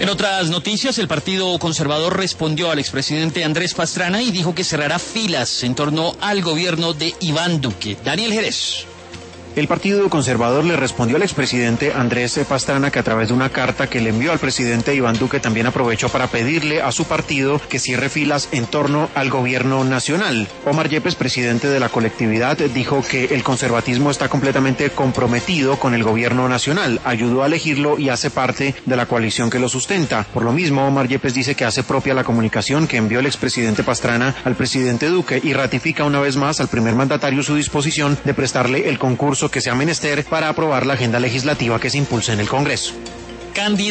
En otras noticias, el Partido Conservador respondió al expresidente Andrés Pastrana y dijo que cerrará filas en torno al gobierno de Iván Duque. Daniel Jerez. El Partido Conservador le respondió al expresidente Andrés Pastrana que a través de una carta que le envió al presidente Iván Duque también aprovechó para pedirle a su partido que cierre filas en torno al gobierno nacional. Omar Yepes, presidente de la colectividad, dijo que el conservatismo está completamente comprometido con el gobierno nacional, ayudó a elegirlo y hace parte de la coalición que lo sustenta. Por lo mismo, Omar Yepes dice que hace propia la comunicación que envió el expresidente Pastrana al presidente Duque y ratifica una vez más al primer mandatario su disposición de prestarle el concurso que sea menester para aprobar la agenda legislativa que se impulse en el Congreso.